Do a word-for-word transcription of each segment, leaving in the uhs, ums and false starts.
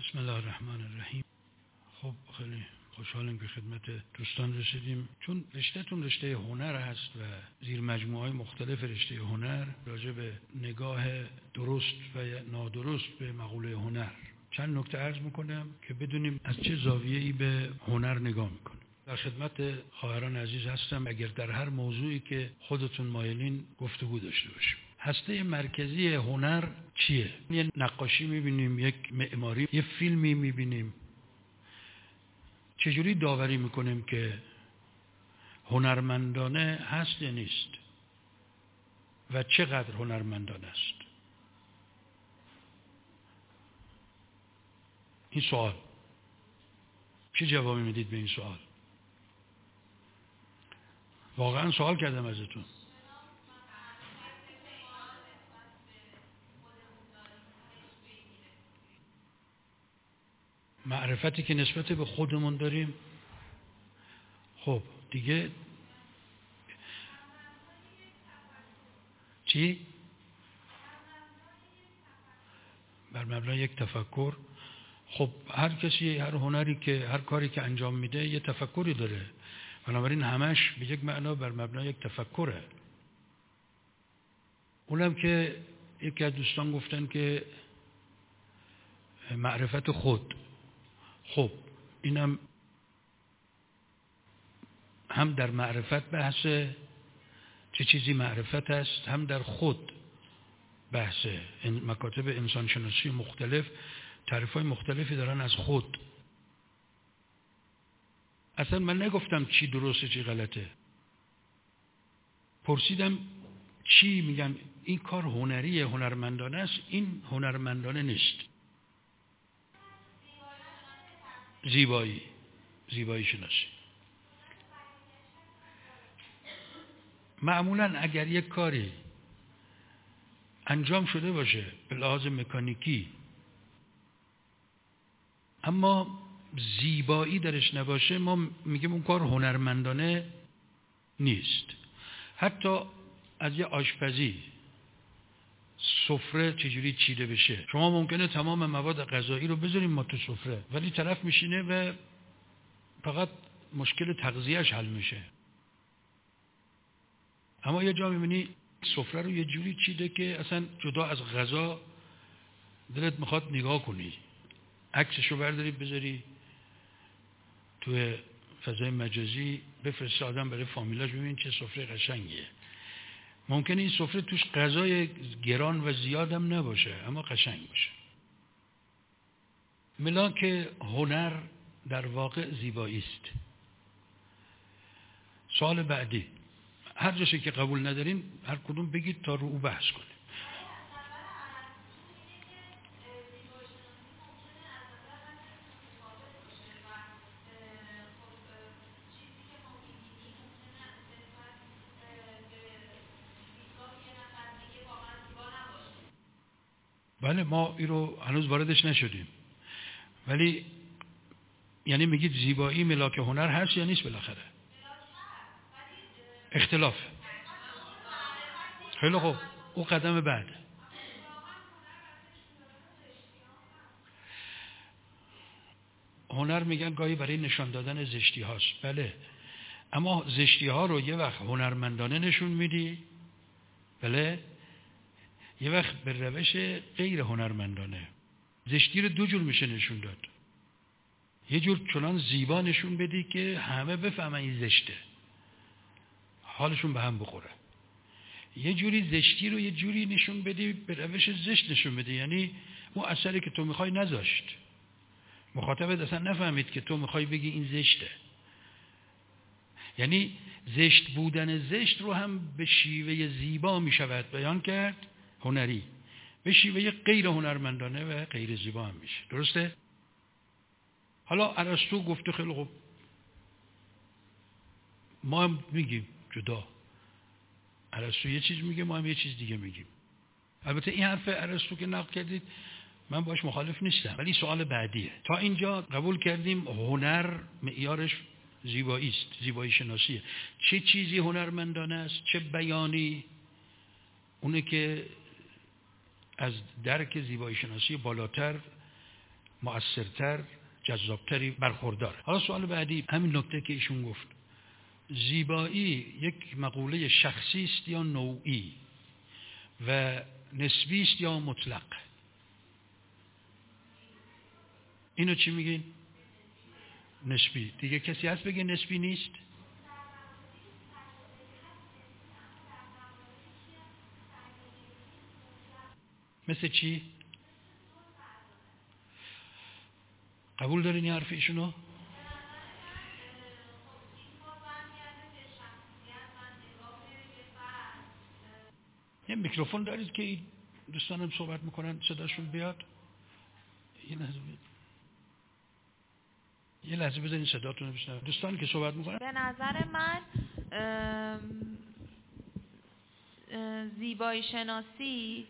بسم الله الرحمن الرحیم. خب خیلی خوشحالم که خدمت دوستان رسیدیم، چون رشته‌تون رشته هنر هست و زیر مجموعه‌های مختلف رشته هنر راجع به نگاه درست و نادرست به مقوله هنر چند نکته عرض میکنم که بدونیم از چه زاویه‌ای به هنر نگاه میکنیم. در خدمت خواهران عزیز هستم اگر در هر موضوعی که خودتون مایلین گفتگو داشته باشیم. هسته مرکزی هنر چیه؟ یه نقاشی میبینیم، یک معماری، یه فیلمی میبینیم، چجوری داوری میکنیم که هنرمندانه هست یا نیست و چقدر هنرمندانه است؟ این سوال. چه جوابی میدید به این سوال؟ واقعا سوال کردم ازتون. معرفتی که نسبت به خودمون داریم، خب دیگه چی؟ بر مبنای یک تفکر. خب هر کسی، هر هنری که، هر کاری که انجام میده یه تفکری داره، بنابراین همش به یک معنا بر مبنای یک تفکره. اونم که یکی از دوستان گفتن که معرفت خود، خب اینم هم در معرفت بحثه، چه چیزی معرفت است، هم در خود بحثه. مکاتب انسانشناسی مختلف تعریف‌های مختلفی دارن از خود. اصلا من نگفتم چی درسته چی غلطه، پرسیدم چی میگن این کار هنریه، هنرمندانه است، این هنرمندانه نیست. زیبایی، زیبایی شناسی. معمولا اگر یک کاری انجام شده باشه به لحاظ مکانیکی اما زیبایی درش نباشه، ما میگیم اون کار هنرمندانه نیست. حتی از یه آشپزی، سفره چجوری چیده بشه، شما ممکنه تمام مواد غذایی رو بذاریم ما تو سفره، ولی طرف میشینه و فقط مشکل تغذیهش حل میشه. اما یه جا میبینی سفره رو یه جوری چیده که اصلا جدا از غذا دلت میخواد نگاه کنی، عکسشو برداری بذاری توی فضای مجازی بفرسته آدم برای فامیلاش ببین چه سفره قشنگیه. ممکنه این سفره توش غذای گران و زیادم نباشه اما قشنگ باشه. ملاک هنر در واقع زیبایی است. سوال بعدی، هر جاشه که قبول ندارین هر کدوم بگید تا رو او بحث کنیم. بله ما این رو هنوز واردش نشدیم، ولی یعنی میگید زیبایی ملاک هنر هست یا نیست؟ بالاخره اختلاف. خیلی خوب، او قدم بعد. هنر میگن گاهی برای نشان دادن زشتی هاست. بله، اما زشتی ها رو یه وقت هنرمندانه نشون میدی، بله، یه وقت به روش غیر هنرمندانه. زشتی رو دو جور میشه نشون داد. یه جور چنان زیبا نشون بدی که همه بفهمن این زشته، حالشون به هم بخوره. یه جوری زشتی رو یه جوری نشون بدی به روش زشت نشون بدی، یعنی اون اثری که تو میخوای نذاشت، مخاطبت اصلا نفهمید که تو میخوای بگی این زشته. یعنی زشت بودن زشت رو هم به شیوه زیبا میشود بیان کرد، هنری، به شیوه غیر هنرمندانه و غیر زیبا هم میشه. درسته؟ حالا ارسطو گفته خیلی خوب، ما هم میگیم جدا. ارسطو یه چیز میگه، ما هم یه چیز دیگه میگیم. البته این حرف ارسطو که نقل کردید من باش مخالف نیستم، ولی سوال بعدیه. تا اینجا قبول کردیم هنر معیارش زیبایی است، زیبایی شناسیه. چه چیزی هنرمندانه است؟ چه بیانی؟ اونه که از درک زیبایی شناسی بالاتر مؤثرتر، جذابتری برخوردار. حالا سوال بعدی همین نکته که ایشون گفت، زیبایی یک مقوله شخصی است یا نوعی و نسبی است یا مطلق؟ اینو چی میگین؟ نسبی. دیگه کسی هست بگه نسبی نیست؟ مثل چی؟ قبول دارین این حرف ایشونو؟ یه میکروفون دارید که دوستانم صحبت میکنن صداشون بیاد؟ یه لحظه بیاد. یه لحظه بزنین صداتون رو بشنویم. دوستانی که صحبت میکنن، به نظر من زیبایی شناسی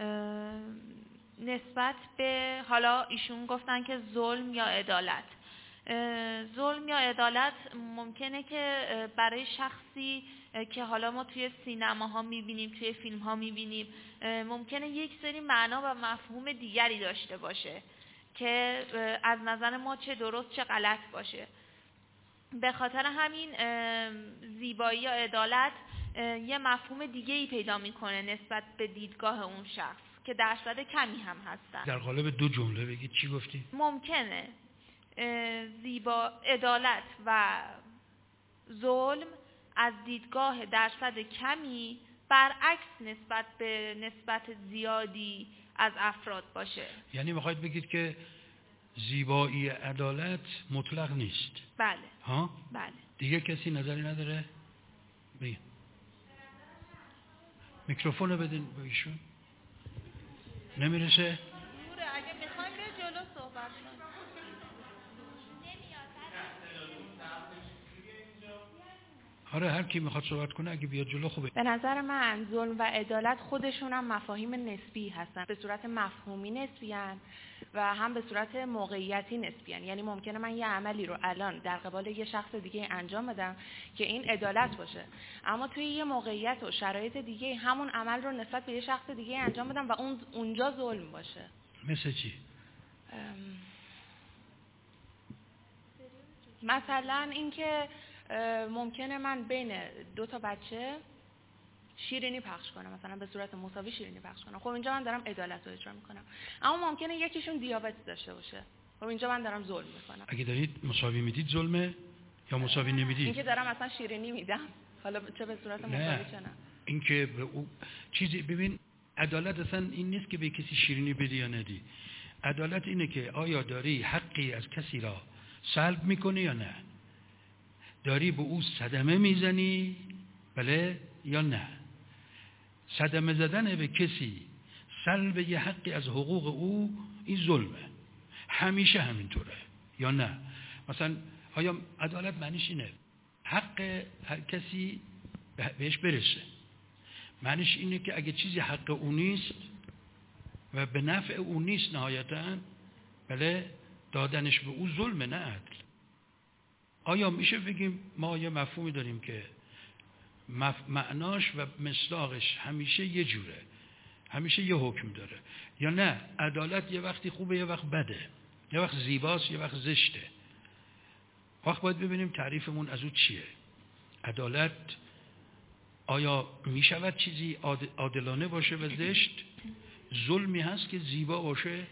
نسبت به، حالا ایشون گفتن که ظلم یا عدالت، ظلم یا عدالت ممکنه که برای شخصی که حالا ما توی سینماها میبینیم، توی فیلمها میبینیم، ممکنه یک سری معنا و مفهوم دیگری داشته باشه که از نظر ما چه درست چه غلط باشه. به خاطر همین زیبایی یا عدالت یه مفهوم دیگه‌ای پیدا میکنه نسبت به دیدگاه اون شخص که درصد کمی هم هستن. در قالب دو جمله بگید چی گفتی؟ ممکنه زیبا عدالت و ظلم از دیدگاه درصد کمی برعکس نسبت به نسبت زیادی از افراد باشه. یعنی میخواید بگید که زیبایی عدالت مطلق نیست؟ بله. ها؟ بله. دیگه کسی نظری نداره؟ بگید. میکروفون رو بدین به ایشون. نمیرسه؟ دوره، اگه میخوایم به جلو صحبت کنیم. آره هر کی میخواد صحبت کنه اگه بیاد جلو خوبه. به نظر من ظلم و عدالت خودشون هم مفاهیم نسبی هستن، به صورت مفهومی نسبی هستن و هم به صورت موقعیتی نسبی هستن. یعنی ممکنه من یه عملی رو الان در قبال یه شخص دیگه انجام بدم که این عدالت باشه، اما توی یه موقعیت و شرایط دیگه همون عمل رو نسبت به یه شخص دیگه انجام بدم و اون اونجا ظلم باشه. مثل چی؟ مثلا اینکه ممکنه من بین دو تا بچه شیرینی پخش کنم، مثلا به صورت مساوی شیرینی پخش کنم، خب اینجا من دارم عدالت رو اجرا میکنم. اما ممکنه یکیشون دیابت داشته باشه، خب اینجا من دارم ظلم میکنم. اگه دارید مساوی میدید ظلمه یا مساوی نمیدید؟ اینکه دارم مثلا شیرینی میدم، حالا چه به صورت مساوی چه نه. اینکه به او چیزی، ببین عدالت اصلا این نیست که به کسی شیرینی بدی یا ندی. عدالت اینه که آیا داری حقی از کسی را سلب میکنی یا نه، داری به او صدمه میزنی بله یا نه. صدمه زدن به کسی، سلب یه حقی از حقوق او، این ظلمه. همیشه همینطوره یا نه؟ مثلا آیا عدالت معنیش اینه حق هر کسی بهش برسه؟ معنیش اینه که اگه چیزی حق او نیست و به نفع او نیست نهایتاً بله دادنش به او ظلمه نه عدل. آیا میشه بگیم ما یه مفهومی داریم که معناش و مصداقش همیشه یه جوره، همیشه یه حکم داره، یا نه عدالت یه وقتی خوبه یه وقت بده، یه وقت زیباست یه وقت زشته؟ وقت باید ببینیم تعریفمون از او چیه. عدالت آیا میشود چیزی عادلانه باشه و زشت؟ ظلمی هست که زیبا باشه؟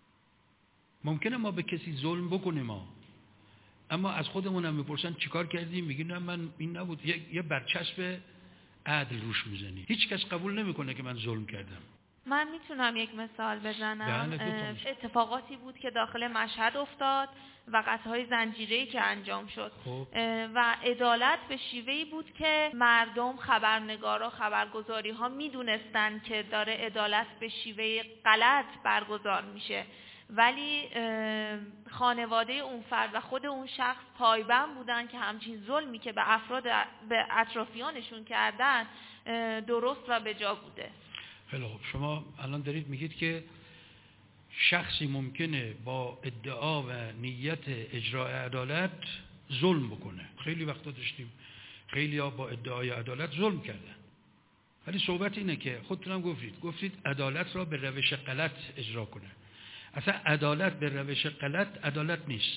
ممکنه ما به کسی ظلم بکنیم ما، اما از خودمون هم میپرسن چیکار کردیم، میگیم نه من این نبود، یه, یه برچسب عدل روش میزنی. هیچ کس قبول نمیکنه که من ظلم کردم. من میتونم یک مثال بزنم. اتفاقاتی بود که داخل مشهد افتاد و قطعهای زنجیره‌ای که انجام شد خوب. و عدالت به شیوهی بود که مردم، خبرنگارا، خبرگزاری ها میدونستن که داره عدالت به شیوه غلط برگزار میشه، ولی خانواده اون فرد و خود اون شخص پایبند بودن که همچین ظلمی که به افراد به اطرافیانشون کردن درست و به جا بوده. خیلی خوب. شما الان دارید میگید که شخصی ممکنه با ادعا و نیت اجرای عدالت ظلم بکنه. خیلی وقتا داشتیم خیلی ها با ادعای عدالت ظلم کردن، ولی صحبت اینه که خودتونم گفتید گفتید عدالت را به روش غلط اجرا کنه. اصلا عدالت به روش غلط عدالت نیست.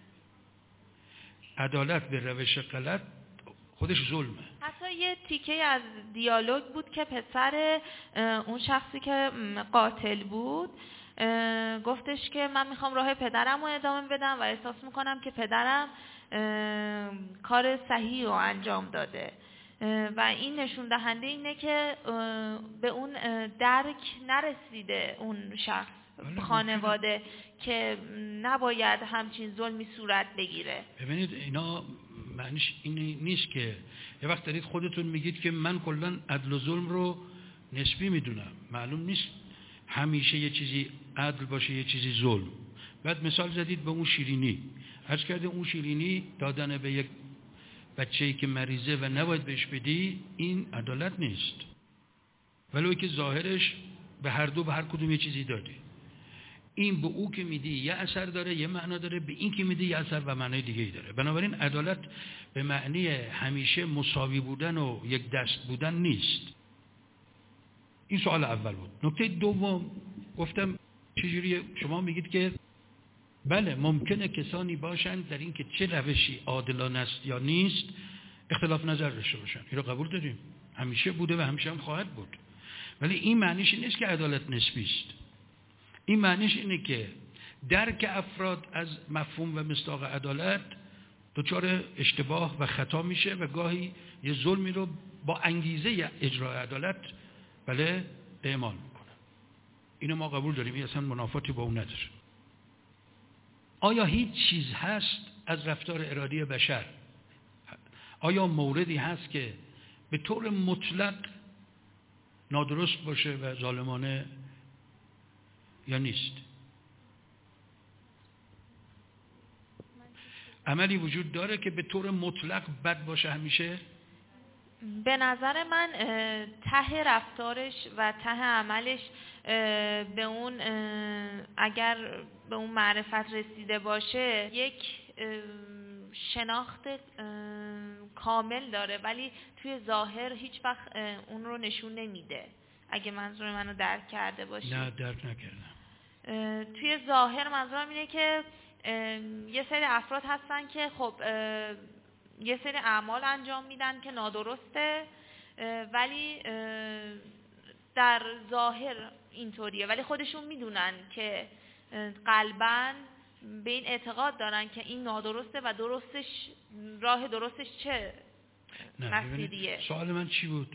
عدالت به روش غلط خودش ظلمه. حتی یه تیکه از دیالوگ بود که پسر اون شخصی که قاتل بود گفتش که من میخوام راه پدرم رو ادامه بدم و احساس میکنم که پدرم کار صحیح رو انجام داده و این نشون دهنده اینه که به اون درک نرسیده اون شخص خانواده که نباید همچین ظلمی صورت بگیره. ببینید اینا معنیش این نیست که یه وقت دارید خودتون میگید که من کلا عدل و ظلم رو نسبی میدونم. معلوم نیست همیشه یه چیزی عدل باشه یه چیزی ظلم. بعد مثال زدید به اون شیرینی. عرض کرده اون شیرینی دادن به یک بچه‌ای که مریضه و نباید بهش بدی این عدالت نیست. ولو که ظاهرش به هر دو به هر کدوم یه چیزی دادی. این به او که میدی یه اثر داره یه معنا داره، به این که میدی یه اثر و معنای دیگه ای داره. بنابراین عدالت به معنی همیشه مساوی بودن و یک دست بودن نیست. این سوال اول بود. نکته دوم گفتم چجوریه شما میگید که بله ممکنه کسانی باشن در این که چه روشی عادلانه است یا نیست اختلاف نظر داشته باشن. این رو قبول داریم. همیشه بوده و همیشه هم خواهد بود. ولی این معنیش نیست که عدالت نسبی است. این معنیش اینه که درک افراد از مفهوم و مصداق عدالت دچار اشتباه و خطا میشه و گاهی یه ظلمی رو با انگیزه اجرای عدالت بله اعمال میکنه. اینو ما قبول داریم. این اصلا منافاتی با اون نداره. آیا هیچ چیز هست از رفتار ارادی بشر، آیا موردی هست که به طور مطلق نادرست باشه و ظالمانه یا نیست؟ عملی وجود داره که به طور مطلق بد باشه همیشه؟ به نظر من ته رفتارش و ته عملش به اون اگر به اون معرفت رسیده باشه یک شناخت کامل داره ولی توی ظاهر هیچ وقت اون رو نشون نمیده. اگه منظور منو درک کرده باشی. نه درک نکردم. توی ظاهر منظورم اینه که یه سری افراد هستن که خب یه سری اعمال انجام میدن که نادرسته ولی در ظاهر اینطوریه ولی خودشون میدونن که قلباً به این اعتقاد دارن که این نادرسته و درستش راه درستش چه مسیریه. سوال من چی بود؟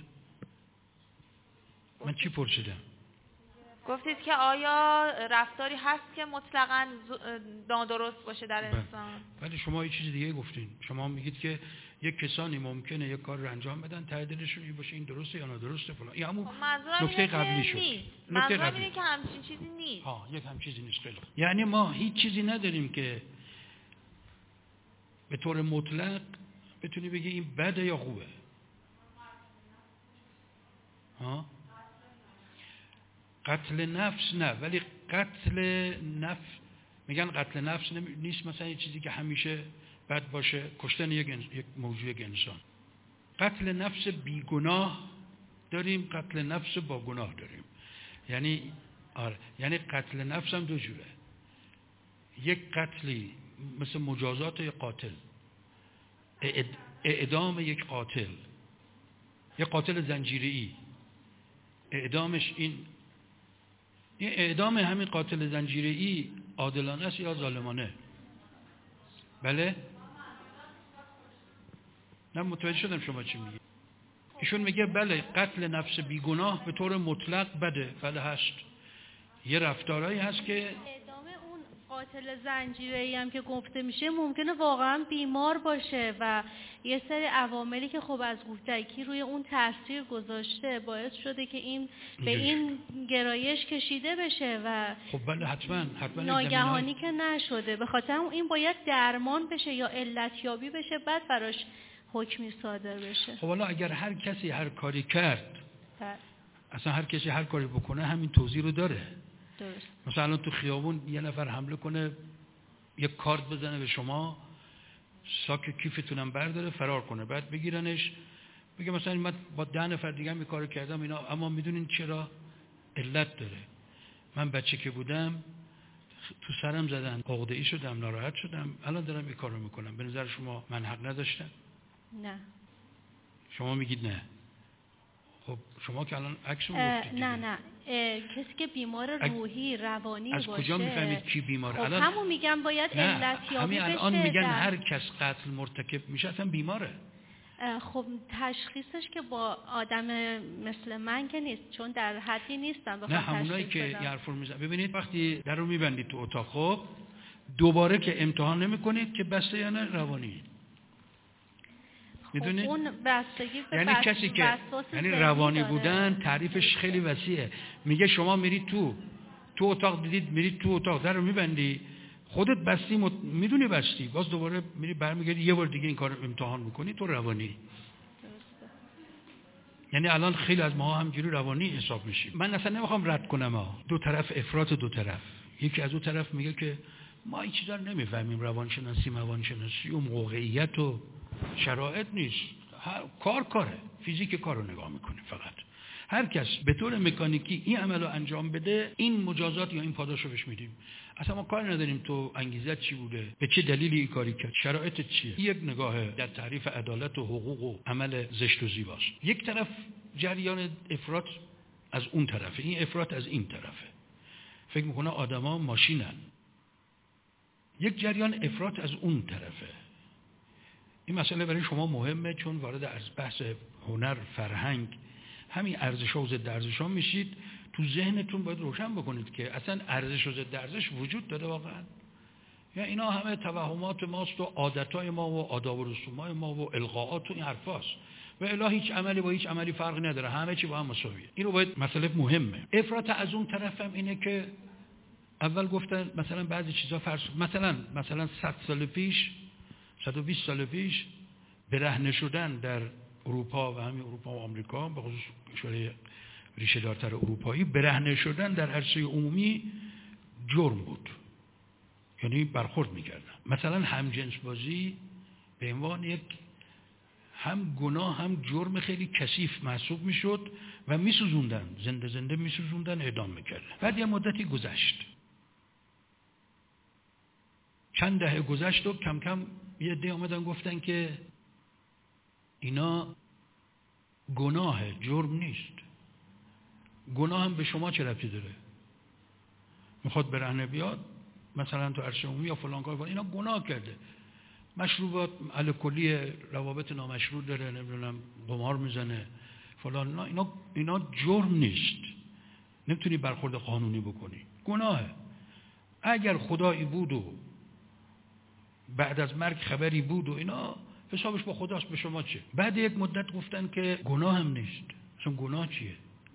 من چی پرسیدم؟ گفتید که آیا رفتاری هست که مطلقاً نادرست باشه در انسان؟ ولی شما یه چیز دیگه گفتین. شما میگید که یک کسانی ممکنه یک کار رو انجام بدن ته دلشون این باشه این درسته یا نادرسته فلان. این همون نکته قبلی شد. منظورم اینه که همچین چیزی نیست. ها یک همچین چیزی نیست. خیلی. یعنی ما هیچ چیزی نداریم که به طور مطلق بتونی بگی این بده یا خوبه. ها؟ قتل نفس نه، ولی قتل نفس میگن قتل نفس نیست مثلا یه چیزی که همیشه بد باشه، کشتن یک, یک موضوع یک انسان. قتل نفس بیگناه داریم، قتل نفس با گناه داریم. یعنی آره یعنی قتل نفس هم دو جوره. یک قتلی مثل مجازات یک قاتل، اعدام یک قاتل، یک قاتل زنجیره‌ای، اعدامش این این اعدام همین قاتل زنجیره‌ای عادلانه است یا ظالمانه؟ بله؟ نه متوجه شدم شما چی میگی. ایشون میگه بله قتل نفس بیگناه به طور مطلق بده، بله هست. یه رفتارهایی هست که قاتل زنجیره‌ای هم که گفته میشه ممکنه واقعا بیمار باشه و یه سری عواملی که خب از کودکی روی اون تاثیر گذاشته باعث شده که این به این گرایش کشیده بشه و خب بله حتما حتما ناگهانی که نشده. به خاطر این باید درمان بشه یا علتیابی بشه بعد براش حکمی صادر بشه. خب حالا اگر هر کسی هر کاری کرد بله. اصلا هر کسی هر کاری بکنه همین توضیح رو داره. درست. مثلا تو خیابون یه نفر حمله کنه یک کارت بزنه به شما، ساک کیفتونم برداره فرار کنه، بعد بگیرنش بگه مثلا من با ده نفر دیگه هم این کارو کردم اینا، اما میدونین چرا؟ علت داره. من بچه که بودم تو سرم زدن، عقده‌ای شدم، ناراحت شدم، الان دارم این کارو میکنم. به نظر شما من حق نداشتم؟ نه. شما میگید نه. خب شما که الان عکسو گفتید دیگه. نه نه کسی که بیمار روحی روانی از باشه، از کجا میفهمید کی بیماره؟ خب الان همون میگم باید علت یابی بشه. همین الان میگن هر کس قتل مرتکب میشه اصلا بیماره. خب تشخیصش که با آدم مثل من که نیست، چون در حدی نیستم بخوام نه تشخیص همونایی که بدم. یه حرفو میزنن. ببینید وقتی در رو میبندید تو اتاق، خب دوباره که امتحان نمیکنید که بسته یا نه روانی. میدونید؟ خب اون بستگی به یعنی بس... کسی که یعنی روانی داره. بودن تعریفش خیلی وسیعه. میگه شما میرید تو تو اتاق، دیدید میرید تو اتاق در رو میبندی، خودت بستی، مت... میدونی بستی، باز دوباره میری برمیگردی یه بار دیگه این کار امتحان میکنی، تو روانی. یعنی الان خیلی از ما همجوری روانی حساب میشیم. من اصلا نمیخوام رد کنم ها، دو طرف افراط، دو طرف. یکی از اون طرف میگه که ما این چیزا رو نمیفهمیم، روانشناسی موانشناسی و موقعیت و شرایط نیست، کار کاره، فیزیک کارو نگاه میکنه. فقط هر کس به طور مکانیکی این عملو انجام بده، این مجازات یا این پاداشو بهش میدیم. اصلا ما کار نداریم تو انگیزت چی بوده، به چه دلیلی این کاری کرد، شرایط چیه. یک نگاه در تعریف عدالت و حقوق و عمل زشت و زیباست. یک طرف جریان افراط از اون طرفه، این افراط از این طرفه. فکر میکنه آدما ماشینن. یک جریان افراط از اون طرفه. این مسئله برای شما مهمه، چون وارد از بحث هنر، فرهنگ، همین ارزش‌ها و ضد ارزش‌ها میشید. تو ذهنتون باید روشن بکنید که اصلا ارزش و ضد ارزش وجود داره واقعا، یا اینا همه توهمات ماست و عادت‌های ما و آداب و رسوم‌های ما و القاءات و این حرفاست و الا هیچ عملی با هیچ عملی فرقی نداره، همه چی با هم مساویه. اینو باید مسئله مهمه. افراط از اون طرف هم اینه که اول گفتن مثلا بعضی چیزا فرض، مثلا مثلا صد سال پیش، صد و بیست سال پیش برهنه شدن در اروپا و همین اروپا و آمریکا، به خصوص کشورهای ریشه دارتر اروپایی، برهنه شدن در عرصه عمومی جرم بود، یعنی برخورد میکردن. مثلا همجنس بازی به عنوان یک هم گناه هم جرم خیلی کثیف محسوب میشد و میسوزوندن، زنده زنده میسوزوندن، اعدام میکردن. بعد یه مدتی گذشت، چند دهه گذشت و کم کم یه عده اومدن گفتن که اینا گناه، جرم نیست. گناه هم به شما چه ربطی داره؟ میخواد برهنه بیاد مثلا تو عرصه عمومی یا فلان کار کنه، اینا گناه کرده. مشروبات الکلی، روابط نامشروع داره، نمیدونم قمار میزنه فلان، اینا اینا اینا جرم نیست، نمیتونی برخورد قانونی بکنی، گناهه. اگر خدایی بود و بعد از مرگ خبری بود و اینا، حسابش با خداست، به شما چه؟ بعد یک مدت گفتن که گناه هم نیست. اصلا گناه چیه؟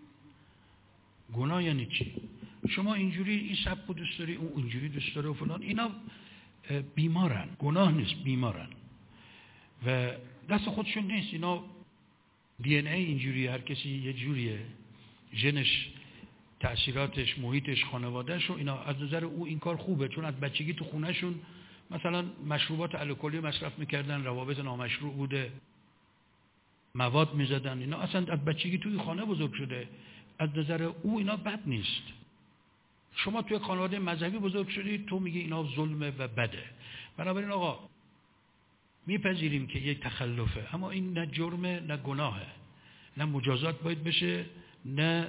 گناه یعنی چی؟ شما اینجوری این سبک دوست داری، اون اینجوری دوست داره و فلان، اینا بیمارن. گناه نیست، بیمارن و دست خودشون نیست. اینا دی ان ای اینجوری، هر کسی یه جوریه، ژنش، تأثیراتش، محیطش، خانوادهش و اینا. از نظر او این کار خوبه، چون از بچگی تو خونهشون مثلا مشروبات الکلی مصرف میکردن، روابط نامشروع بوده، مواد میزدن، اینا اصلا از بچگی توی خانه بزرگ شده. از نظر او اینا بد نیست. شما توی خانواده مذهبی بزرگ شدید، تو میگی اینا ظلمه و بده. بنابراین آقا میپذیریم که یک تخلفه، اما این نه جرمه نه گناهه، نه مجازات باید بشه، نه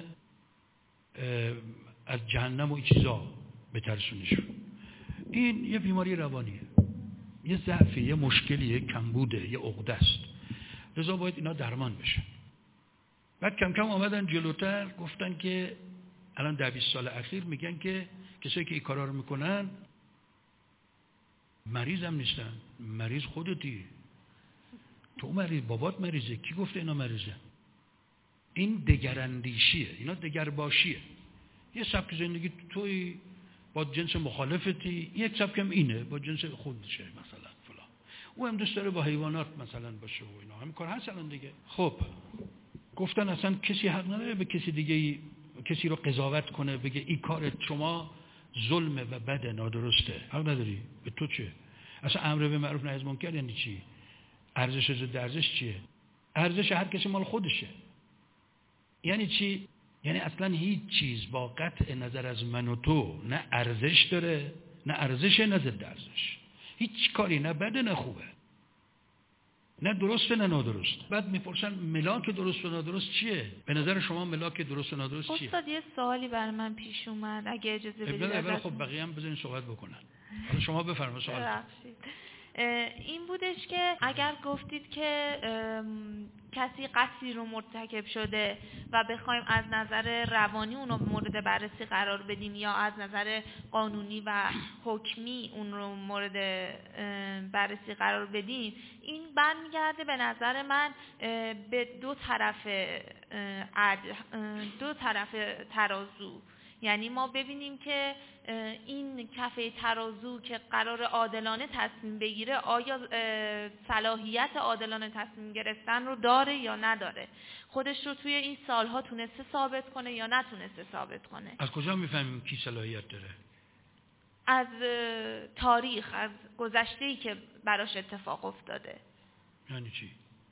از جهنم و این چیزا بترسونیشون. این یه بیماری روانیه، یه ضعفی، یه مشکلیه، کمبوده، یه عقده است. لذا باید اینا درمان بشه. بعد کم کم آمدن جلوتر گفتن که الان ده بیست سال اخیر میگن که کسایی که این کارا رو میکنن مریض هم نیستن. مریض خودتی، تو مریض، بابات مریضه. کی گفته اینا مریضه؟ این دگراندیشیه، اینا دگرباشیه. یه سبک زندگی توی با جنس مخالفتی، یک سبک هم اینه با جنس خودشه مثلا فلان. او هم دوست داره با حیوانات مثلا باشه و اینا، همین کار هست الان دیگه. خب گفتن اصلا کسی حق نداره به کسی دیگه، کسی رو قضاوت کنه بگه این کار شما ظلمه و بده، نادرسته. حق نداری. به تو چه؟ اصلا امر به معروف نهی از منکر یعنی چی؟ ارزش ضد ارزش چیه؟ ارزش هر کسی مال خودشه. یعنی چی؟ یعنی اصلا هیچ چیز با قطع نظر از من و تو نه ارزش داره، نه ارزش، نه ضد ارزش. هیچ کاری نه بده نه خوبه، نه درسته نه نادرست. بعد میپرسن ملاک درست و نادرست چیه؟ به نظر شما ملاک درست و نادرست چیه؟ استاد یه سوالی برای من پیش اومد اگه اجازه بدید. اول خب بقیه هم بذارین صحبت بکنن. حالا شما بفرمایید سوال. این بودش که اگر گفتید که کسی قتلی رو مرتکب شده و بخوایم از نظر روانی اون رو مورد بررسی قرار بدیم یا از نظر قانونی و حکمی اون رو مورد بررسی قرار بدیم، این برمیگرده به نظر من به دو طرف عدل، دو طرف ترازو. یعنی ما ببینیم که این کفه ترازو که قرار عادلانه تصمیم بگیره آیا صلاحیت عادلانه تصمیم گرفتن رو داره یا نداره، خودش رو توی این سالها تونسته ثابت کنه یا نتونسته ثابت کنه. از کجا میفهمیم کی صلاحیت داره؟ از تاریخ، از گذشته‌ای که براش اتفاق افتاده. یعنی چی؟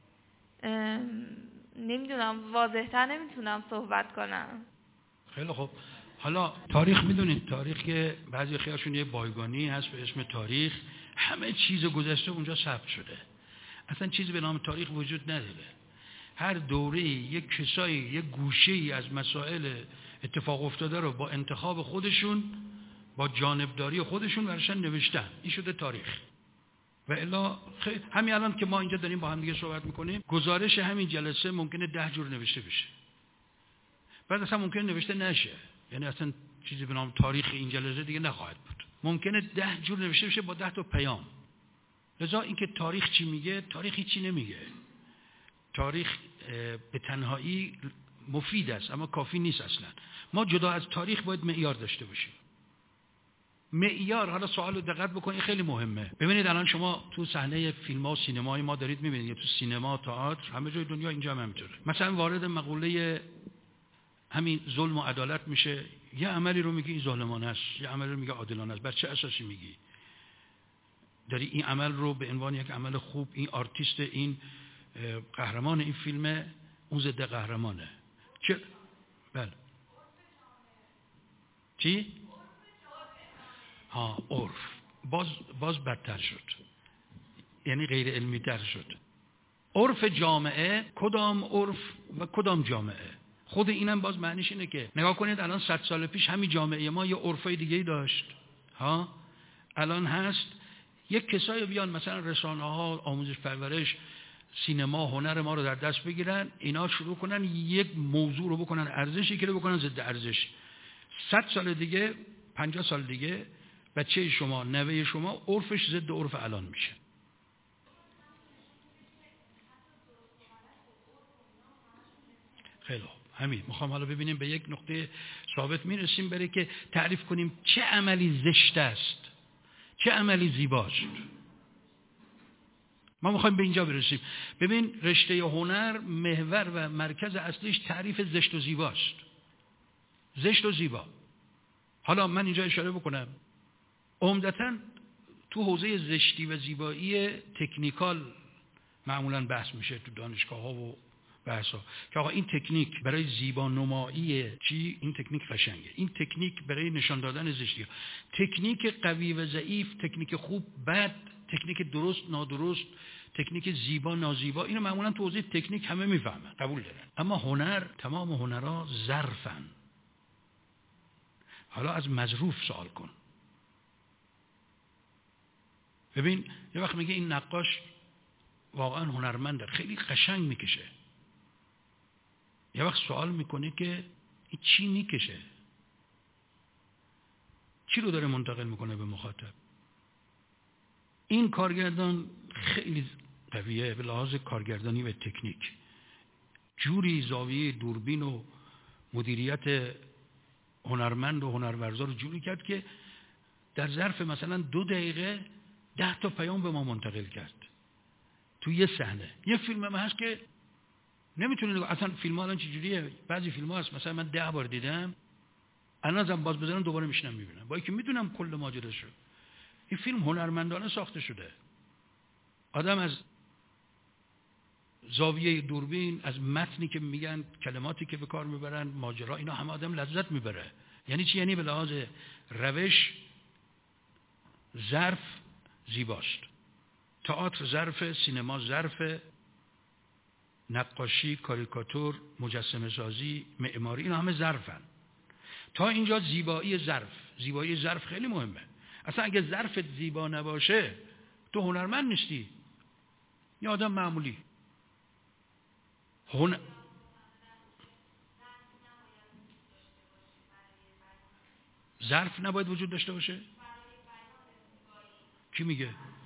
نمیدونم، واضح‌تر نمیتونم صحبت کنم. خیلی خوب. حالا تاریخ میدونید، تاریخ که بعضی خیالشون یه بایگانی هست به اسم تاریخ، همه چیز گذشته اونجا ثبت شده. اصلا چیزی به نام تاریخ وجود نداره. هر دوره‌ای یک کسایی یک گوشه‌ای از مسائل اتفاق افتاده رو با انتخاب خودشون، با جانبداری خودشون براشون نوشتن. این شده تاریخ. و الا خی... همین الان که ما اینجا داریم با هم دیگه صحبت میکنیم، گزارش همین جلسه ممکنه ده جور نوشته بشه. بعد اصلا ممکنه نوشته نشه. یعنی اصلا چیزی به نام تاریخ این جلسه دیگه نخواهد بود. ممکنه ده جور نوشته بشه با ده تا پیام. لذا اینکه تاریخ چی میگه، تاریخ چی نمیگه. تاریخ به تنهایی مفید است اما کافی نیست اصلا. ما جدا از تاریخ باید معیار داشته باشیم. معیار، حالا سوال رو دقت بکنید، خیلی مهمه. ببینید الان شما تو صحنه فیلم ها و سینمای ما دارید میبینید، تو سینما، تئاتر، همه جای دنیا اینجا هم همینطوره. مثلا وارد مقوله همین ظلم و عدالت میشه، یه عملی رو میگی این ظالمانه است، یه عملی رو میگه عادلانه است. بر چه اساسی میگی؟ داری این عمل رو به عنوان یک عمل خوب، این آرتیست، این قهرمان این فیلم، اون ضد قهرمانه. چه؟ بله. چی؟ ها، عرف. باز باز بدتر شد. یعنی غیر علمی تر شد. عرف جامعه، کدام عرف و کدام جامعه؟ خود اینم باز معنیش اینه که نگاه کنید الان صد سال پیش همین جامعه ما یه عرفای دیگه‌ای داشت. ها؟ الان هست یک کسایی بیان مثلا رسانه‌ها، آموزش پرورش، سینما، هنر ما رو در دست بگیرن، اینا شروع کنن یک موضوع رو بکنن ارزشی که رو بکنن ضد ارزش. صد سال دیگه، پنجاه سال دیگه بچه شما، نوه شما عرفش ضد عرف الان میشه. خیلی خوب. همین میخوام حالا ببینیم به یک نقطه ثابت میرسیم برای که تعریف کنیم چه عملی زشت است، چه عملی زیباست. ما میخوایم به اینجا برسیم. ببین رشته هنر محور و مرکز اصلیش تعریف زشت و زیباست. زشت و زیبا. حالا من اینجا اشاره بکنم، عمدتاً تو حوزه زشتی و زیبایی تکنیکال معمولاً بحث میشه تو دانشگاه ها و بحثا که آقا این تکنیک برای زیبانمایی چی؟ این تکنیک قشنگه، این تکنیک برای نشان دادن زشتی. تکنیک قوی و ضعیف، تکنیک خوب بد، تکنیک درست نادرست، تکنیک زیبا نازیبا، اینو معمولا تو حوزه تکنیک همه میفهمن، قبول دارن. اما هنر، تمام هنرها ظرفن. حالا از مظروف سوال کن. ببین یه وقت میگه این نقاش واقعا هنرمنده، خیلی قشنگ میکشه. یه وقت سوال میکنه که این چی میکشه؟ چی رو داره منتقل میکنه به مخاطب؟ این کارگردان خیلی قویه به لحاظ کارگردانی و تکنیک. جوری زاویه دوربین و مدیریت هنرمند و هنرورزا رو جوری کرد که در ظرف مثلا دو دقیقه ده تا پیام به ما منتقل کرد تو یه صحنه. یه فیلم هم هست که نمیتونه نگاه، اصلا فیلم ها الان چجوریه؟ بعضی فیلم ها هست مثلا من ده بار دیدم، الانم باز بزنم دوباره میشنم میبینم، با اینکه میدونم کل ماجرا شو. این فیلم هنرمندانه ساخته شده. آدم از زاویه دوربین، از متنی که میگن، کلماتی که به کار میبرن، ماجرا، اینا همه آدم لذت میبره. یعنی چی؟ یعنی به لحاظ روش، ظرف زیباست. تئاتر ظرف، سینما ظرف، نقاشی، کاریکاتور، مجسمه سازی، معماری، اینا همه ظرفن. تا اینجا زیبایی ظرف. زیبایی ظرف خیلی مهمه. اصلا اگه ظرفت زیبا نباشه تو هنرمند نیستی، یه آدم معمولی. هن... ظرف نباید وجود داشته باشه؟ کی میگه؟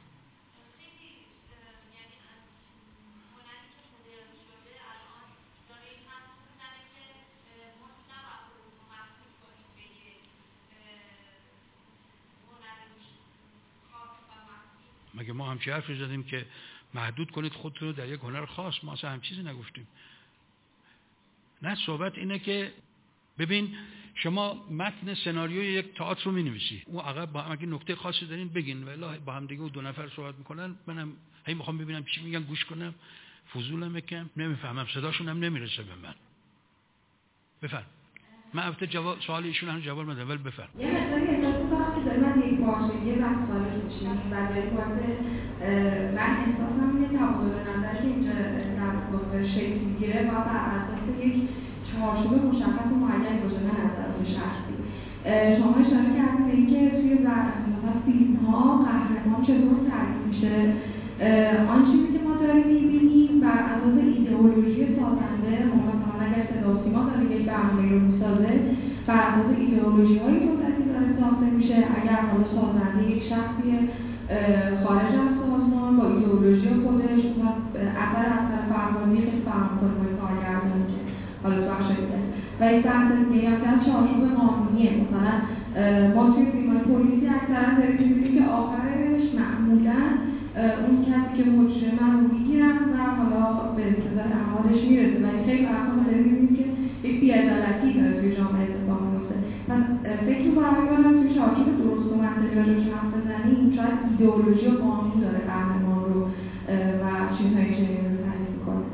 مگه ما همچی حرفی زدیم که محدود کنید خودتون رو در یک هنر خاص؟ ما اصلا هم چیزی نگفتیم. نه، صحبت اینه که ببین شما متن سناریوی یک تئاتر رو می‌نویسی، اون عقب با هم اگه نکته خاصی دارین بگین، والله با هم دیگه و دو نفر صحبت میکنن، منم هی میخوام ببینم چی میگن، گوش کنم، فضولم یکم، نمیفهمم، صداشون هم نمیرسه به من. بفرم. من البته جواب سوال ایشون هم جواب میدم، ولی بفرم. یه مقداری اجازه بدید که من یک واژه یه وقت سوالش بشیم و در واقع من احساسم اینه تبادل نظر که اینجا در گفتار شکل میگیره و بر اساس یک چارچوب مشخص و معین باشه، نه نظر شخصی. شما اشاره کردید به اینکه توی مثلا فیلم‌ها قهرمان چطور تعریف میشه، آن چیزی که ما داریم می‌بینیم بر اساس ایدئولوژی سازنده، مثلا اگر صدا و سیما داره یک برنامه رو می‌سازه بر اساس ایدئولوژی‌های دولتی داره ساخته میشه. اگر حالا سازنده یک شخصی خارج از سازمان با ایدئولوژی خودش، مثلا اثر اثر فرهادی خیلی فرق می‌کنه با کارگردانی که حالا تو بخش دیگه و یک بحث دیگه هم که چارچوب قانونیه. مثلا ما توی فیلم‌های پلیسی اکثرا داریم می‌بینیم که آخرش معمولاً اون کسی که مجرم رو میگیرن و حالا به سزای اعمالش میرسه، ولی خیلی وقتا ما داریم میبینیم که یک بی‌عدالتی داره توی جامعه اتفاق میفته. پس فکر می‌کنم اگر توی چارچوب درست و منطقی راجعش حرف بزنیم، شاید ایدئولوژی و قانون داره قهرمان رو و چیزهای چنینی رو تعریف می‌کنه.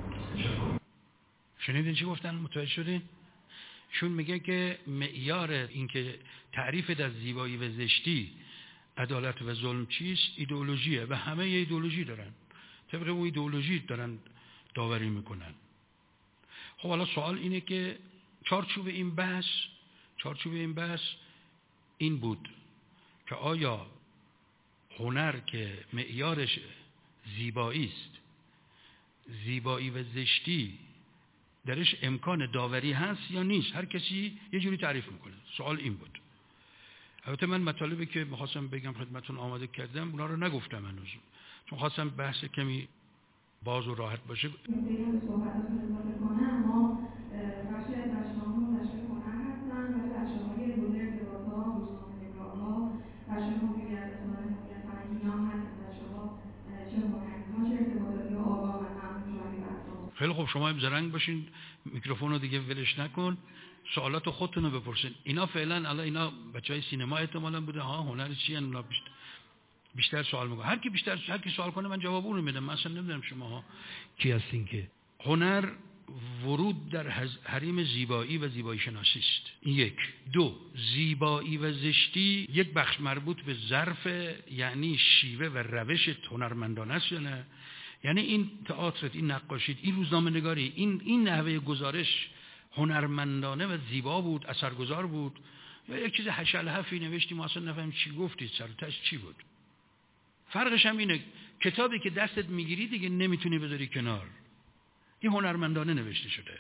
شنیدین چی گفتن؟ متوجه شدین؟ شون میگه که معیار اینکه تعریف از زیبایی و زشتی، عدالت و ظلم چیست؟ ایدئولوژیه و همه یه ایدئولوژی دارن، طبق اون ایدئولوژی دارن داوری میکنن. خب حالا سوال اینه که چارچوب این بحث چارچوب این بحث این بود که آیا هنر که معیارش زیبایی است، زیبایی و زشتی درش امکان داوری هست یا نیست؟ هر کسی یه جوری تعریف میکنه. سوال این بود. البته من مطالبی که می‌خواستم بگم خدمتتون آماده کردم، اونا رو نگفتم هنوز، چون خواستم بحث کمی باز و راحت باشه. دیگه صحبتتون اضافه کنم، اما بخشی از بچه‌هامون بچه‌های هنر هستن، ولی بچه‌های حوزه ارتباطات، روزنامه‌نگارها، بچه‌های مدیریت رسانه، مدیریت فرهنگی، اینا هم هستن. بچه‌ها چه هنرمندها چه ارتباطاتی ها آگاه هستن راجع به بحث‌ها. خیلی خوب، شما هم زرنگ باشین، میکروفون رو دیگه ولش نکن، سوالات خودتون رو بپرسین. اینا فعلا الان اینا بچهای سینما احتمالاً بوده، ها هنر چی ان، اونا بیشتر بیشتر سوال میکنه. هر کی بیشتر هر کی سوال کنه من جواب اون رو میدم. من اصلا نمیدونم شماها کی هستین که. هنر ورود در حریم زیبایی و زیبایی شناسی است. این یک. دو، زیبایی و زشتی یک بخش مربوط به ظرف، یعنی شیوه و روش هنرمندانه است یا نه؟ یعنی این تئاتر، این نقاشی، این روزنامه‌نگاری، این این نحوه گزارش هنرمندانه و زیبا بود، اثرگذار بود، یا یک چیز هشل هفی نوشتی ما اصلا نفهمیم چی گفتید، سر و تهش چی بود. فرقش هم اینه کتابی که دستت میگیری دیگه نمیتونی بذاری کنار، این هنرمندانه نوشته شده.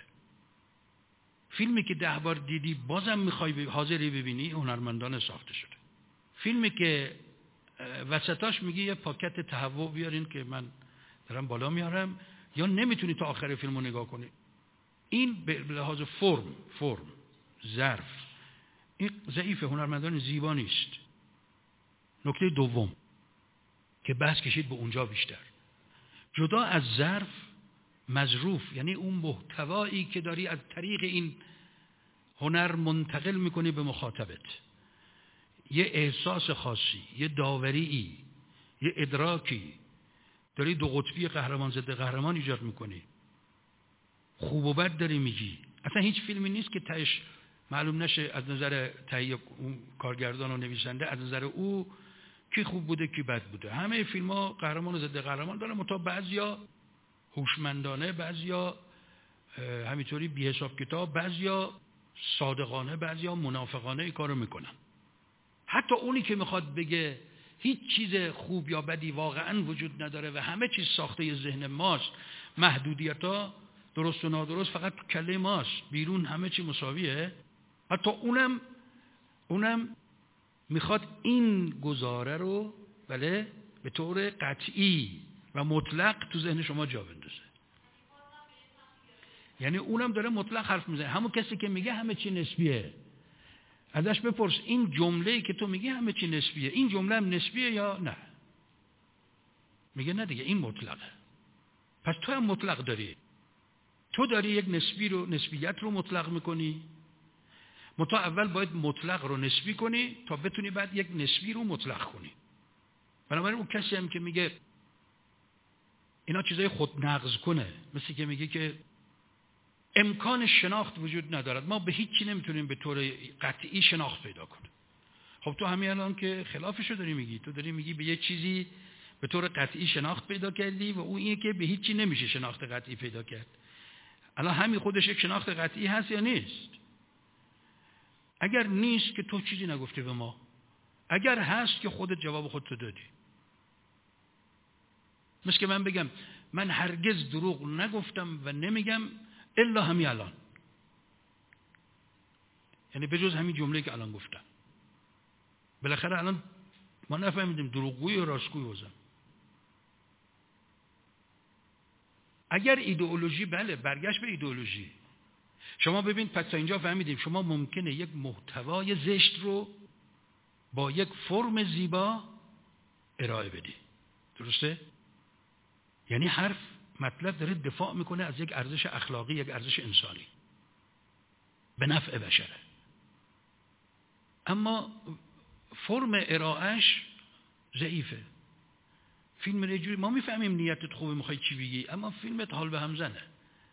فیلمی که ده بار دیدی بازم میخوای حاضری ببینی، هنرمندانه ساخته شده. فیلمی که وسطاش میگی یه پاکت تهوع بیارین که من دارم بالا میارم، یا نمیتونی تا آخر فیلمو نگاه کنی، این به لحاظ فرم فرم ظرف این ضعیف، هنرمندان زیبا نیست. نکته دوم که بحث کشید به اونجا بیشتر، جدا از ظرف، مظروف، یعنی اون محتوایی که داری از طریق این هنر منتقل میکنی به مخاطبت، یه احساس خاصی، یه داوری، یه ادراکی، داری دو قطبی قهرمان ضد قهرمان ایجاد میکنی، خوب و بد داری میگی. اصلا هیچ فیلمی نیست که تهش معلوم نشه از نظر تهیه اون کارگردان و نویسنده از نظر او کی خوب بوده کی بد بوده. همه فیلم ها قهرمان و ضد قهرمان داره، متا بعضیا هوشمندانه، بعضیا همینطوری بی حساب کتاب، بعضیا صادقانه، بعضیا منافقانه این کارو میکنن. حتی اونی که میخواد بگه هیچ چیز خوب یا بدی واقعا وجود نداره و همه چیز ساخته ذهن ماست، محدودیت‌ها درست و نادرست فقط تو کله ماست، بیرون همه چی مساویه، حتی اونم اونم میخواد این گزاره رو بله به طور قطعی و مطلق تو ذهن شما جا بندازه. یعنی اونم داره مطلق حرف میزنه. همون کسی که میگه همه چی نسبیه، ازش بپرس این جمله‌ای که تو میگی همه چی نسبیه، این جمله هم نسبیه یا نه؟ میگه نه دیگه، این مطلقه. پس تو هم مطلق داری. تو داری یک نسبی رو، نسبیت رو مطلق میکنی. متا اول باید مطلق رو نسبی کنی تا بتونی بعد یک نسبی رو مطلق کنی. بنابراین اون کسی هم که میگه اینا چیزای خود نقض کنه، مثل که میگه که امکان شناخت وجود ندارد، ما به هیچ چی نمیتونیم به طور قطعی شناخت پیدا کنیم. خب تو همین الان که خلافشو داری میگی، تو داری میگی به یک چیزی به طور قطعی شناخت پیدا کردی و اون اینه که به هیچ چی نمیشه شناخت قطعی پیدا کرد. الان همین خودش یک شناخت قطعی هست یا نیست؟ اگر نیست که تو چیزی نگفتی به ما، اگر هست که خودت جواب خودتو دادی. مثل که من بگم من هرگز دروغ نگفتم و نمیگم الا همین الان، یعنی به جز همین جمله که الان گفتم. بالاخره الان ما نفهمیدیم دروغگویی یا راستگویی بازم. اگر ایدئولوژی، بله برگشت به ایدئولوژی. شما ببین پس تا اینجا فهمیدیم شما ممکنه یک محتوای زشت رو با یک فرم زیبا ارائه بدی. درسته؟ یعنی حرف مطلب داره دفاع میکنه از یک ارزش اخلاقی، یک ارزش انسانی به نفع بشره، اما فرم ارائهش ضعیفه. فیلم رجوری ما میفهمیم نیتت خوبه، میخوای چی بگی، اما فیلمت حال به هم زنه.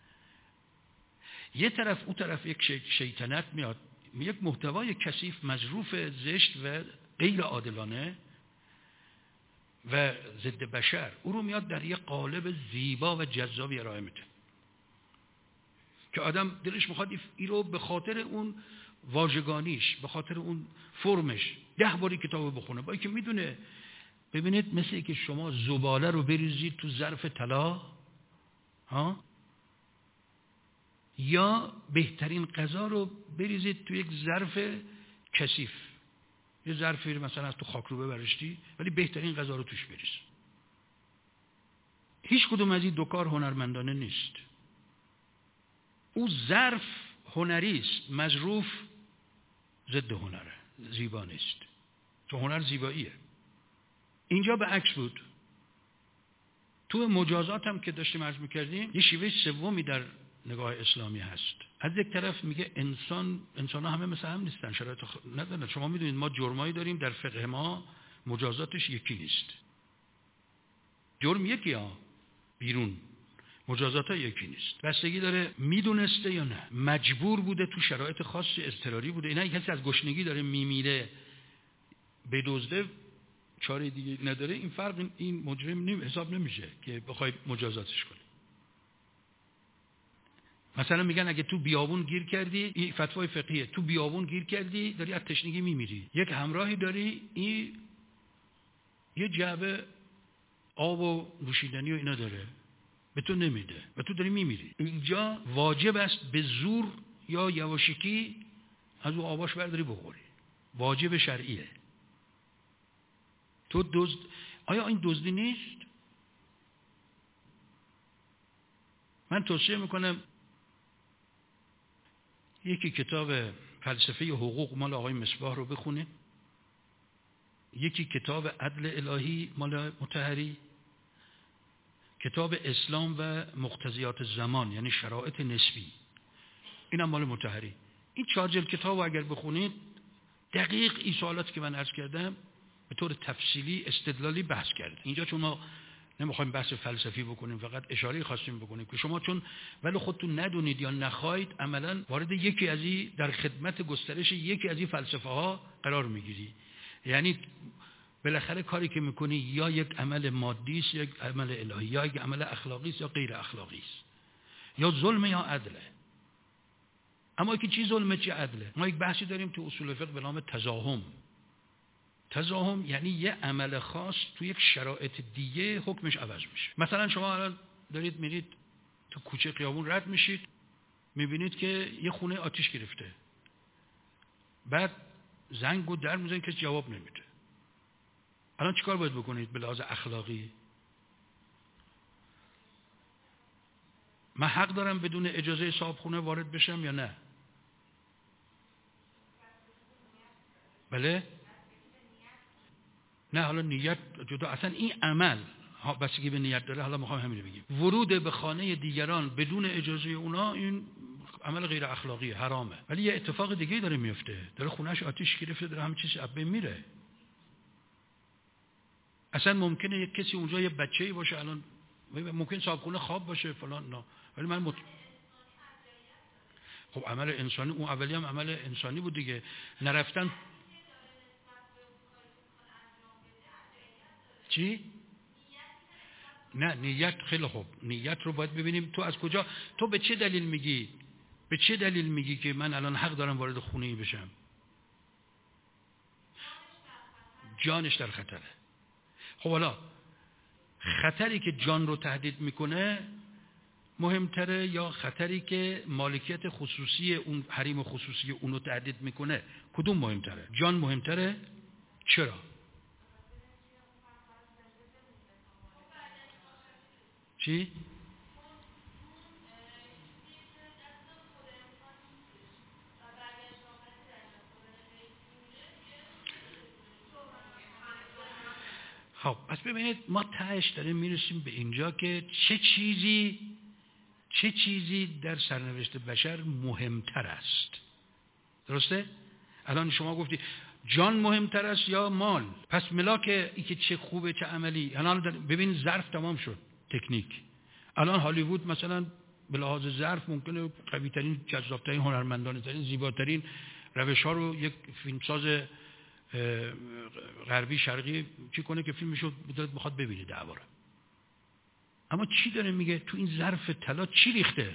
یه طرف اون طرف یک شیطنت میاد، یک محتوای کثیف، مظروف، زشت و غیر عادلانه و ضد بشر، او رو میاد در یک قالب زیبا و جذابی ارائه میده که آدم دلش میخواد این رو به خاطر اون واژگانیش، به خاطر اون فرمش ده باری کتابو بخونه، با اینکه میدونه. ببینید مثل اینکه شما زباله رو بریزید تو ظرف طلا، ها، یا بهترین غذا رو بریزید تو یک ظرف کثیف. یه ظرفی مثلا از تو خاکروبه برشتی ولی بهترین غذا رو توش بریز. هیچ کدوم از این دو کار هنرمندانه نیست. او ظرف هنری است، مظروف ضد هنره، زیبا نیست. تو هنر زیباییه. اینجا به عکس بود. تو مجازات هم که داشتیم عرض می‌کردیم یه شیوه سومی در نگاه اسلامی هست. از یک طرف میگه انسان انسان ها همه مثل هم نیستن، شرایط خ... ندارن. شما میدونید ما جرمایی داریم در فقه ما مجازاتش یکی نیست. جرم یکی ها بیرون، مجازات ها یکی نیست. بستگی داره میدونسته یا نه، مجبور بوده، تو شرایط خاصی اضطراری بوده. اینا کسی از گشنگی داره میمیره به دزده چاره دیگه نداره، این فرق این مجرم نمی... حساب نمیشه که بخوای مجازاتش کنی. مثلا میگن اگه تو بیابون گیر کردی، این فتوای فقهیه، تو بیابون گیر کردی داری از تشنگی میمیری، یک همراهی داری این یه جعبه آب و نوشیدنی و اینا داره به تو نمیده و تو داری میمیری. اینجا واجب است به زور یا یواشکی از اون آباش برداری بخوری، واجب شرعیه. تو دزد، آیا این دزدی نیست؟ من توصیه میکنم یکی کتاب فلسفه حقوق مال آقای مصباح رو بخونه، یکی کتاب عدل الهی مال مطهری، کتاب اسلام و مقتضیات زمان یعنی شرایط نسبی اینم مال مطهری. این چهار جلد کتاب رو اگر بخونید دقیق این سوالاتی که من عرض کردم به طور تفصیلی استدلالی بحث کرده. اینجا چون ما نمیخوایم بحث فلسفی بکنیم، فقط اشاره خواستیم بکنیم که شما چون ولی خودتون ندونید یا نخواهید عملا وارد یکی از این در خدمت گسترش یکی از این فلسفه ها قرار میگیری. یعنی بالاخره کاری که میکنی یا یک عمل مادی است یا یک عمل الهی، یا یک عمل اخلاقی است یا غیر اخلاقی است، یا ظلم یا عدله. اما که چی ظلمه چی عدله؟ ما یک بحثی داریم تو اصول فقه به نام تزاحم. تزاحم یعنی یه عمل خاص تو یک شرایط دیگه حکمش عوض میشه. مثلا شما الان دارید میرید تو کوچه خیابون رد میشید، میبینید که یه خونه آتیش گرفته، بعد زنگ و در میزنید که جواب نمیده. الان چیکار باید بکنید به لحاظ اخلاقی؟ من حق دارم بدون اجازه صاحب خونه وارد بشم یا نه؟ بله؟ نه حالا نیت جدا، اصلا این عمل بستگی به نیت داره. حالا میخوام همین رو بگیم. ورود به خانه دیگران بدون اجازه اونا این عمل غیر اخلاقی حرامه. ولی یه اتفاق دیگه داره میفته، داره خونهش آتیش گرفته، داره همه چیز ابه میره. اصلا ممکنه یک کسی اونجا یه بچه‌ای باشه، الان ممکن صاحب خونه خواب باشه فلان، نه ولی من مت... خب عمل انسانی اون اولی هم عمل انسانی بود دیگه. نرفتن چی؟ نه نیت خیلی خوب، نیت رو باید ببینیم تو از کجا، تو به چه دلیل میگی به چه دلیل میگی که من الان حق دارم وارد خونه ای بشم؟ جانش در خطره. خب حالا خطری که جان رو تهدید میکنه مهمتره یا خطری که مالکیت خصوصی اون حریم خصوصی اون رو تهدید میکنه؟ کدوم مهمتره؟ جان مهمتره؟ چرا؟ چی؟ خب پس ببینید ما تهش داریم میرسیم به اینجا که چه چیزی چه چیزی در سرنوشت بشر مهمتر است. درسته؟ الان شما گفتی جان مهمتر است یا مال. پس ملاک ای که چه خوبه چه عملی. الان ببین ظرف تمام شد، تکنیک. الان هالیوود مثلا به لحاظ ظرف ممکنه قوی ترین، جذاب ترین، هنرمندانه ترین، زیباترین روش ها رو یک فیلمساز غربی شرقی چی کنه که فیلمشو بخواد ببینه دعواره. اما چی داره میگه؟ تو این ظرف طلا چی ریخته؟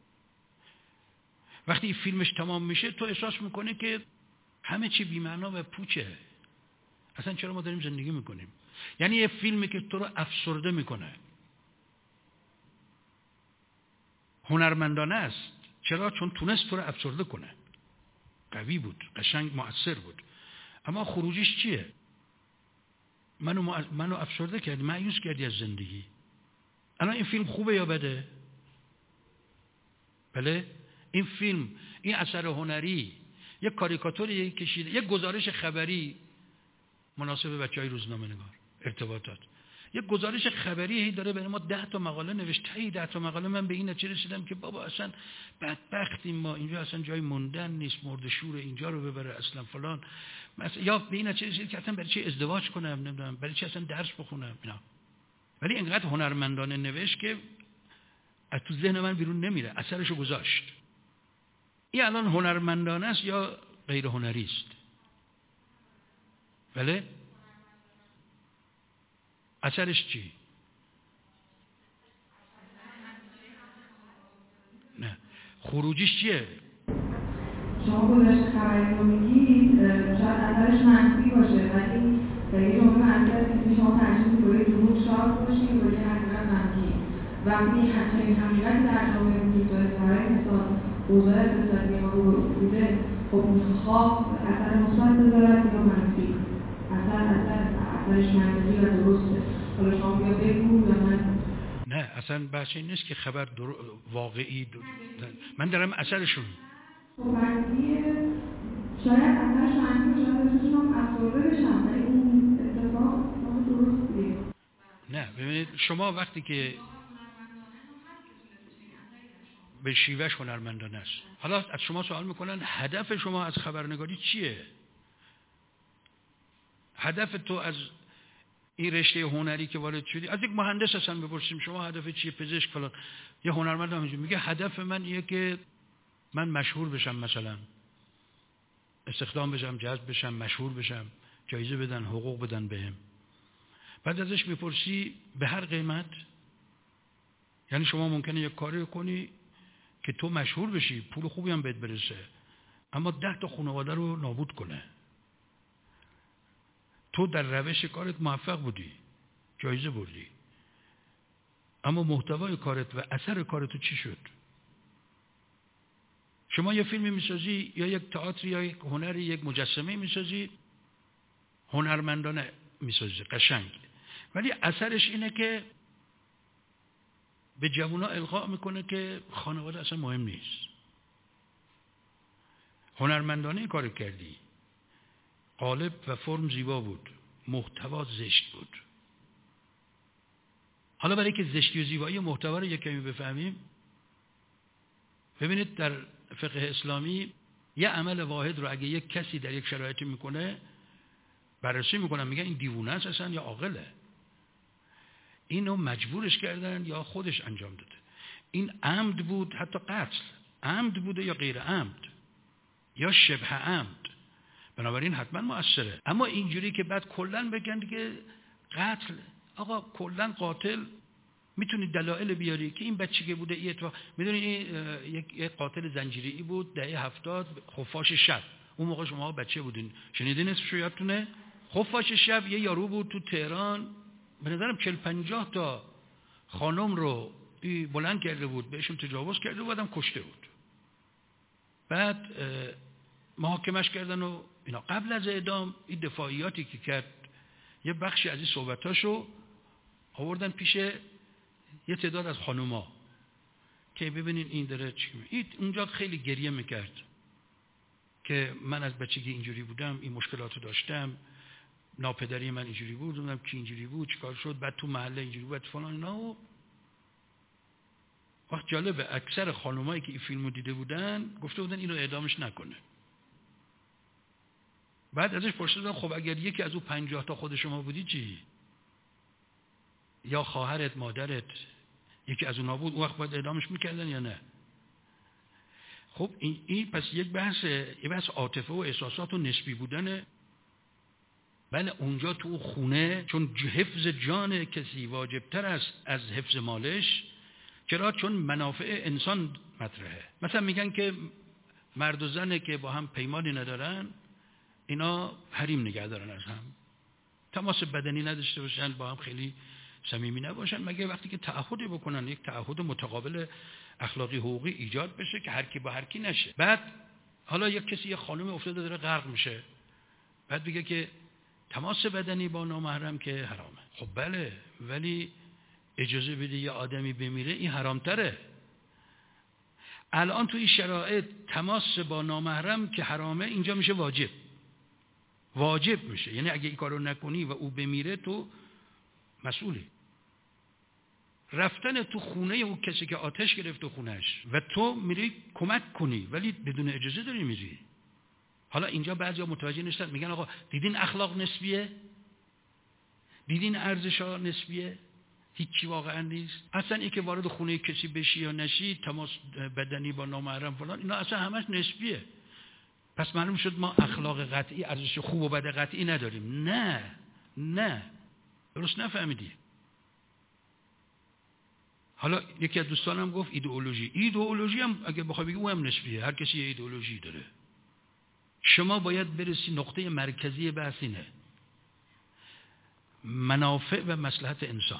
وقتی فیلمش تمام میشه تو احساس میکنه که همه چی بی‌معنا و پوچه. اصلا چرا ما داریم زندگی میکنیم؟ یعنی یه فیلمی که تو رو افسرده میکنه. هنرمندانه است. چرا؟ چون تونست تو رو افسرده کنه. قوی بود، قشنگ، مؤثر بود. اما خروجیش چیه؟ منو منو افسرده کردی، مایوس کردی از زندگی. الان این فیلم خوبه یا بده؟ بله؟ این فیلم، این اثر هنری، یک کاریکاتوری کشیده، یک گزارش خبری مناسب بچهای روزنامه نگار، ارتباطات، یک گزارش خبری داره برای ما ده تا مقاله نوشته. ای ده تا مقاله من به این نتیجه رسیدم که بابا اصلا بدبختیم ما، اینجا اصلا جای موندن نیست، مرد شور اینجا رو ببره اصلا فلان. مثلا یا به این نتیجه رسیدم که اصلا برای چی ازدواج کنم، نمیدونم برای چی اصلا درس بخونم اینا. ولی اینقدر هنرمندانه نوشت که از تو ذهن من بیرون نمیره، اثرشو گذاشت. این الان هنرمندانه است یا غیر هنری است؟ بله؟ اثرش چی؟ نه خروجیش چیه؟ شما گذاشت خبری رو میگید شاید اثرش منفی باشه، ولی یه جمله منفی هست که شما ترجیح می‌کنید دروغ شاد باشید و یه حقیقت منفی. وقتی همچنین حقیقتی در جامعه وجود داره که برای مثال اوضاع اقتصادی ما رو بوده، خب خواه اثر مثبت بذارد یا منفی. اثر اثر اثرش منطقی و درسته. حالا شما بیا بگو یا من. نه اصلا بحث این نیست که خبر در... واقعی در... من دارم اثرشون. خب منفیه، شاید اثرش منفی، شاید بسیشون افسرده بشم، ولی اون اتفاق درستیه. نه ببینید شما وقتی که به شیوهش هنرمندانه است. حالا از شما سوال میکنن هدف شما از خبرنگاری چیه؟ هدف تو از این رشته هنری که وارد شدی، از یک مهندس اصلا بپرسیم شما هدف چیه، پزشک فلان، یه هنرمند هم میگه هدف من اینه که من مشهور بشم، مثلا استخدام بشم، جذب بشم، مشهور بشم، جایزه بدن، حقوق بدن بهم. بعد ازش میپرسی به هر قیمت؟ یعنی شما ممکنه یک کاری کنی که تو مشهور بشی، پول خوبی هم بهت برسه، اما ده تا خانواده رو نابود کنه. تو در روش کارت موفق بودی، جایزه بردی، اما محتوای کارت و اثر کارت چی شد؟ شما یه فیلمی میسازی یا یک تئاتر یا یک هنری، یک مجسمه میسازی، هنرمندانه میسازی، قشنگ، ولی اثرش اینه که به جوونا القا میکنه که خانواده اصلا مهم نیست. هنرمندانه کار کردی، قالب و فرم زیبا بود، محتوا زشت بود. حالا برای که زشتی و زیبایی محتوا رو یک کمی بفهمیم، ببینید در فقه اسلامی یه عمل واحد رو اگه یک کسی در یک شرایطی میکنه، بررسی میکنن، میگن این دیوونه است اصلا یا عاقله، اینو مجبورش کردن یا خودش انجام داده، این عمد بود، حتی قتل عمد بوده یا غیر عمد یا شبه عمد، بنابراین حتما مؤثره. اما اینجوری که بعد کلا بگن که قتل، آقا کلا قاتل میتونی دلایل بیاری که این بچگی بوده، این اتفاق، میدونی این یک قاتل زنجیری بود دهه هفتاد، خفاش شب، اون موقع شما بچه بودین، شنیدین اسمشو یادتونه؟ خفاش شب یه یارو بود تو تهران، به نظرم چهل پنجاه تا خانم رو بلند کرده بود، بهشون تجاوز کرده بود، بعدم کشته بود. بعد محاکمش کردن و اینا. قبل از اعدام این دفاعیاتی که کرد، یه بخشی از این صحبتاشو آوردن پیش یه تعداد از خانوما که ببینین این داره چی میگه. این اونجا خیلی گریه میکرد که من از بچگی اینجوری بودم، این مشکلاتو داشتم، ناپدری من اینجوری بود، اونم کی اینجوری بود، چیکار شد، بعد تو محله اینجوری بود فلان اینا. و وقت جالبه اکثر خانومایی که این فیلمو دیده بودن گفته بودن اینو اعدامش نکنه. بعد ازش پرسیدن خب اگر یکی از اون پنجاه تا خود شما بودی چی؟ یا خواهرت، مادرت، یکی از اونها بود، اون وقت باید اعدامش میکردن یا نه؟ خب این, این پس یک بحث یک بحث عاطفه و احساسات و نسبی بودنه. بله اونجا تو خونه، چون حفظ جان کسی واجبتر است از حفظ مالش. چرا؟ چون منافع انسان مطرحه. مثلا میگن که مرد و زنه که با هم پیمانی ندارن، اینا حریم نگه دارن، از هم تماس بدنی نداشته باشن، با هم خیلی صمیمی نباشن، مگه وقتی که تعهدی بکنن، یک تعهد متقابل اخلاقی حقوقی ایجاد بشه که هر کی با هر کی نشه. بعد حالا یک کسی، یه خانم افتاده داره غرق میشه، بعد بگه که تماس بدنی با نامحرم که حرامه. خب بله، ولی اجازه بده یه آدمی بمیره، این حرامتره. الان توی شرایط تماس با نامحرم که حرامه، اینجا میشه واجب. واجب میشه، یعنی اگه این کارو نکنی و او بمیره تو مسئولی. رفتن تو خونه اون کسی که آتش گرفت تو خونش و تو میری کمک کنی ولی بدون اجازه داری میری. حالا اینجا بعضیا متوجه نشدن، میگن آقا دیدین اخلاق نسبیه، دیدین ارزش‌ها نسبیه، هیچی واقعا نیست. اصلا این که وارد خونه کسی بشی یا نشی، تماس بدنی با نامحرم فلان، اینا اصلا همش نسبیه. پس معلوم شد ما اخلاق قطعی، ارزش خوب و بد قطعی نداریم. نه نه، درست نفهمیدی. حالا یکی از دوستانم گفت ایدئولوژی. ایدئولوژی هم اگه بخوای بگی اون هم نسبیه، هر کسی یه ایدئولوژی داره. شما باید برسی نقطه مرکزی بحث اینه، منافع و مصلحت انسان.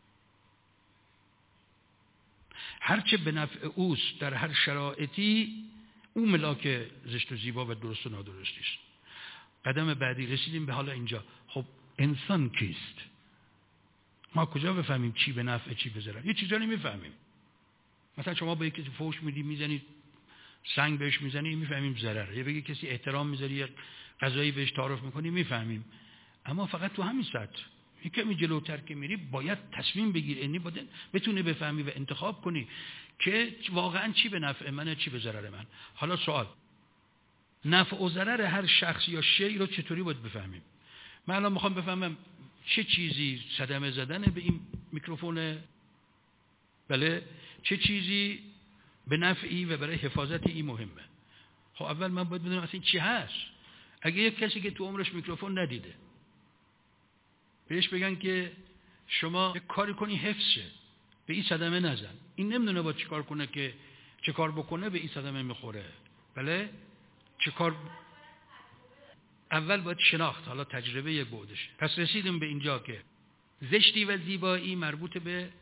هرچه به نفع اوست در هر شرایطی، اون ملاک زشت و زیبا و درست و نادرستیست. قدم بعدی رسیدیم به حالا اینجا. خب انسان کیست؟ ما کجا بفهمیم چی به نفع چی به ضرر؟ یه چیزایی میفهمیم. مثلا شما با یکی فحش میدی، میزنید، سنگ بهش میزنی، میفهمیم ضرره. یا بگی کسی احترام میذاری، یا غذایی بهش تعارف میکنی، میفهمیم. اما فقط تو همین سطح. یکمی جلوتر که میری باید تصمیم بگیری، یعنی باید بتونی بفهمی و انتخاب کنی که واقعا چی به نفع منه، چی به ضرر من. حالا سوال، نفع و ضرر هر شخص یا شیء رو چطوری باید بفهمیم؟ من الان میخوام بفهمم چه چیزی صدمه زدن به این میکروفونه، بله، چه چیزی به نفعی و برای حفاظت این مهمه. خب اول من باید بدونم اصلا چی هست. اگه یک کسی که تو عمرش میکروفون ندیده بهش بگن که شما یک کاری کنی حفظ شه، به این صدمه نزن، این نمیدونه با چی کار کنه که چه کار بکنه به این صدمه میخوره. بله، چه کار؟ اول باید شناخت، حالا تجربه یک بعدشه. پس رسیدیم به اینجا که زشتی و زیبایی مربوط به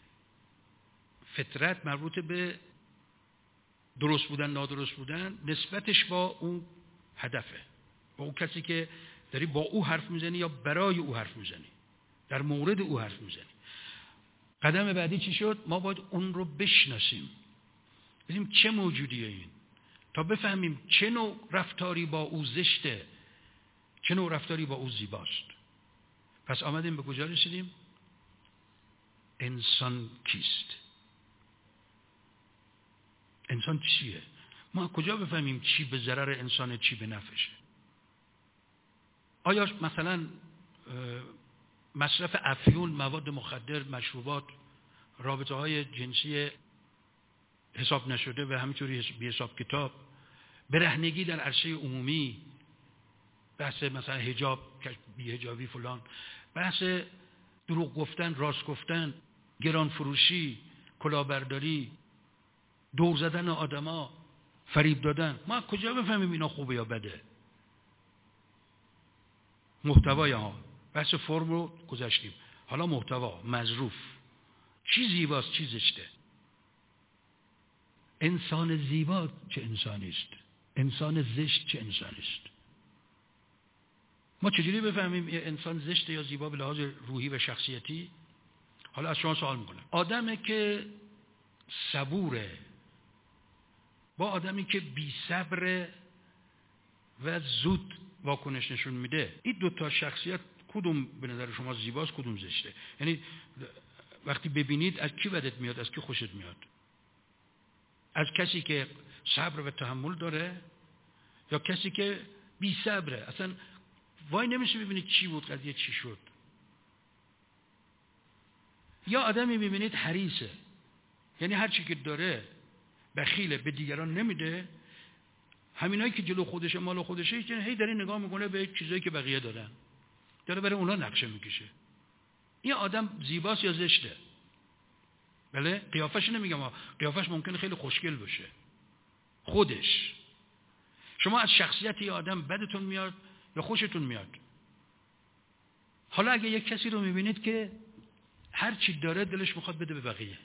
فطرت، مربوط به درست بودن نادرست بودن، نسبتش با اون هدفه، با اون کسی که داری با او حرف میزنی یا برای او حرف میزنی، در مورد او حرف میزنی. قدم بعدی چی شد؟ ما باید اون رو بشناسیم، ببینیم چه موجودیه این، تا بفهمیم چه نوع رفتاری با او زشته، چه نوع رفتاری با او زیباست. پس آمدیم به کجا رسیدیم؟ انسان کیست؟ انسان چیه؟ ما کجا بفهمیم چی به ضرر انسانه، چی به نفعشه؟ آیا مثلا مصرف افیون، مواد مخدر، مشروبات، رابطه های جنسی حساب نشده و همینطوری بی حساب کتاب، برهنگی در عرصه عمومی، بحث مثلا حجاب، بی حجابی فلان، بحث دروغ گفتن، راست گفتن، گران فروشی، کلاهبرداری، دور زدن آدما، فریب دادن، ما کجا بفهمیم اینا خوبه یا بده؟ محتوای ها، بحث فرم رو گذاشتیم، حالا محتوا، مظروف، چی زیباست چی زشته. انسان زیبا چه انسانی است، انسان زشت چه انسانی است. ما چجوری بفهمیم یه انسان زشته یا زیبا به لحاظ روحی و شخصیتی؟ حالا از شما سوال میکنم، آدمی که صبوره با آدمی که بی صبره و زود واکنش نشون میده، این دو تا شخصیت کدوم به نظر شما زیباست، کدوم زشته؟ یعنی وقتی ببینید از کی بدت میاد، از کی خوشت میاد؟ از کسی که صبر و تحمل داره یا کسی که بی صبره، اصلا وای نمیشه ببینید چی بود قضیه چی شد؟ یا آدمی ببینید حریصه، یعنی هر چی که داره بخیله، به دیگران نمیده، همینایی که جلو خودشه مال خودشه هی داره نگاه میکنه به چیزایی که بقیه دارن، داره برای اونا نقشه میکشه. این آدم زیباست یا زشته؟ بله، قیافش نمیگم، قیافش ممکنه خیلی خوشگل باشه، خودش. شما از شخصیت یه آدم بدتون میاد یا خوشتون میاد؟ حالا اگه یک کسی رو میبینید که هر چی داره دلش میخواد بده به بقیه،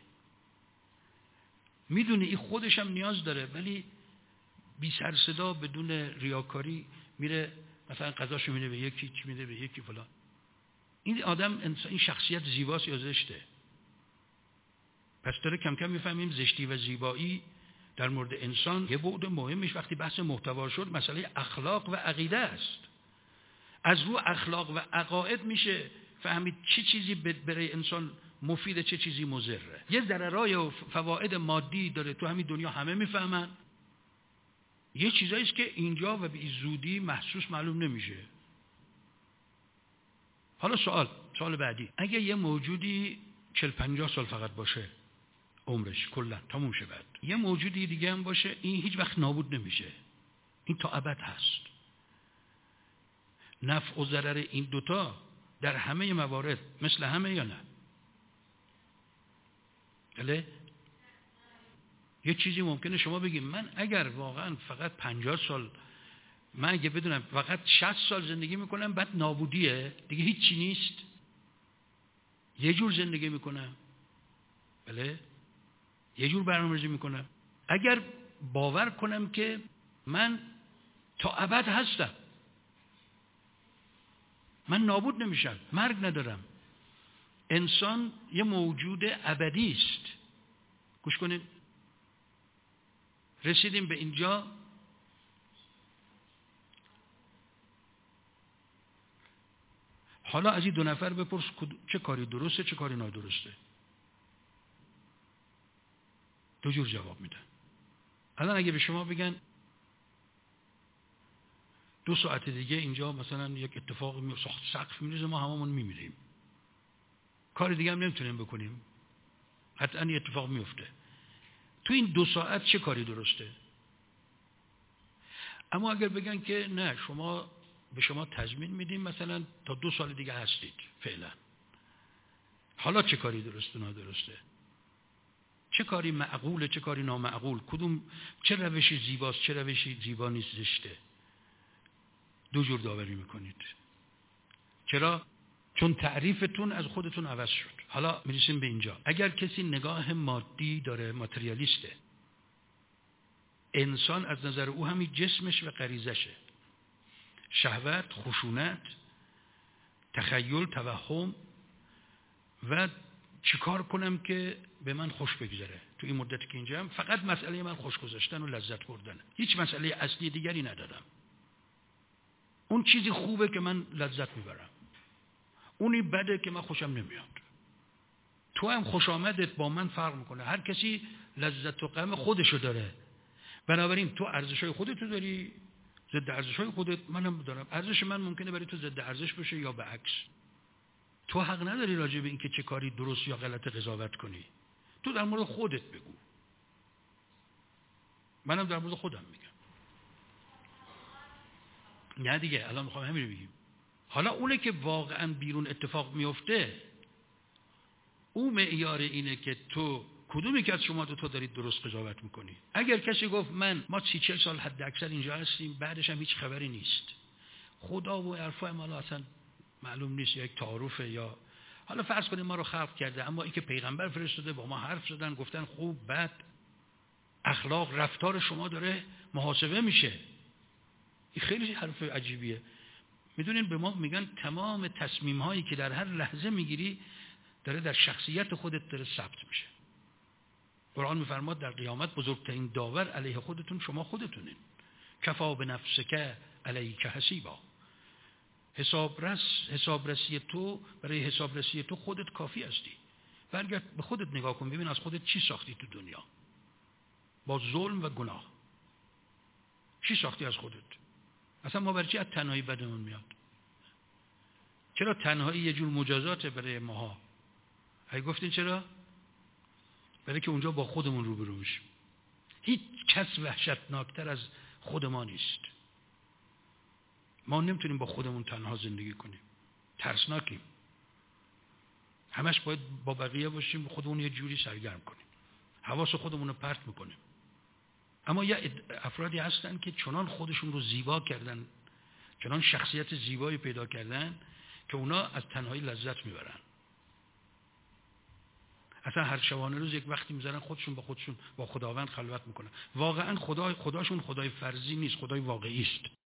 میدونه این خودش هم نیاز داره، ولی بی سر صدا بدون ریاکاری میره مثلا غذاشو میده به یکی، چی میده به یکی فلان، این آدم، این شخصیت زیباست یا زشته؟ پس داره کم کم میفهمیم زشتی و زیبایی در مورد انسان یه بعد مهمش وقتی بحث محتوا شد مسئله اخلاق و عقیده است. از رو اخلاق و عقاید میشه فهمید چه چیزی برای انسان مفیده، چه چیزی مضره. یه ضررای و فواید مادی داره، تو همین دنیا همه میفهمن. یه چیزایی است که اینجا و به زودی محسوس معلوم نمیشه. حالا سوال سوال بعدی، اگه یه موجودی چهل پنجاه سال فقط باشه عمرش کلا تموم شه، بعد یه موجودی دیگه هم باشه، این هیچ وقت نابود نمیشه، این تا ابد هست. نفع و ضرر این دوتا در همه موارد مثل همه یا نه؟ بله؟ یه چیزی ممکنه شما بگید من اگر واقعا فقط پنجاه سال، من اگه بدونم فقط شصت سال زندگی میکنم بعد نابودیه دیگه، هیچی نیست، یه جور زندگی میکنم، بله، یه جور برنامه‌ریزی میکنم. اگر باور کنم که من تا ابد هستم، من نابود نمیشم، مرگ ندارم، انسان یه موجود ابدی است. گوش کنید، رسیدیم به اینجا. حالا از این دو نفر بپرس چه کاری درسته چه کاری نادرسته، دو جور جواب میدن. الان اگه به شما بگن دو ساعت دیگه اینجا مثلا یک اتفاق می ساخت سقف میریزه ما هممون میمیریم. کار دیگه هم نمیتونیم بکنیم. حتما این اتفاق میفته. تو این دو ساعت چه کاری درسته؟ اما اگر بگن که نه شما به شما تضمین میدیم مثلا تا دو سال دیگه هستید فعلا. حالا چه کاری درسته نادرسته؟ چه کاری معقوله چه کاری نامعقول؟ کدوم چه روشی زیباست چه روشی زیبا نیست زشته؟ دو جور داوری میکنید. چرا؟ چون تعریفتون از خودتون عوض شد. حالا میرسیم به اینجا. اگر کسی نگاه مادی داره، ماتریالیسته، انسان از نظر او همین جسمش و غریزشه، شهوت، خشونت، تخیل، توهم و چیکار کنم که به من خوش بگذره. تو این مدتی که اینجام فقط مسئله من خوش گذاشتن و لذت بردن، هیچ مسئله اصلی دیگری ندارم. اون چیزی خوبه که من لذت میبرم، اونی بده که من خوشم نمیاد. تو هم خوش آمدت با من فرق میکنه. هر کسی لذت و غم خودشو داره. بنابراین تو ارزشای خودتو داری، ضد ارزشای خودت منم دارم. ارزش من ممکنه برای تو ضد ارزش باشه یا به عکس. تو حق نداری راجع به این که چه کاری درست یا غلط قضاوت کنی. تو در مورد خودت بگو، منم در مورد خودم میگم. نه دیگه الان میخوام همین رو بگیم. حالا اونه که واقعا بیرون اتفاق میفته، او معیار اینه که تو کدومی که از شما دو تا دارید درست قضاوت میکنی. اگر کسی گفت من ما سی چل سال حد اکثر اینجا هستیم بعدش هم هیچ خبری نیست، خدا و عرفای ما اصلا معلوم نیست، یک تعارفه، یا حالا فرض کنیم ما رو خلق کرده، اما این که پیغمبر فرستاده با ما حرف زدن گفتن خوب بد، اخلاق رفتار شما داره محاسبه میشه. این خیلی حرف عجیبیه. میدونین به ما میگن تمام تصمیم هایی که در هر لحظه میگیری داره در شخصیت خودت داره ثبت میشه. قرآن میفرماد در قیامت بزرگترین داور علیه خودتون شما خودتونین. کفا بنفسک علیک حسیبا. حسابرس حسابرسی تو برای حسابرسی تو خودت کافی هستی. برگرد به خودت نگاه کن ببین از خودت چی ساختی تو دنیا با ظلم و گناه. چی ساختی از خودت؟ اصلا ما برای چی از تنهایی بدمون میاد؟ چرا تنهایی یه جور مجازاته برای ماها؟ هی گفتین چرا؟ برای که اونجا با خودمون روبرو میشیم. هیچ کس وحشتناکتر از خود ما نیست. ما نمیتونیم با خودمون تنها زندگی کنیم، ترسناکیم. همش باید با بقیه باشیم، خودمون یه جوری سرگرم کنیم، حواس خودمون رو پرت میکنیم. اما یه افرادی هستن که چنان خودشون رو زیبا کردن، چنان شخصیت زیبایی پیدا کردن که اونا از تنهایی لذت میبرن. اصلا هر شبانه روز یک وقتی میذارن خودشون با خودشون با خداوند خلوت میکنن. واقعا خدا خداشون خدای فرضی نیست، خدای واقعی است.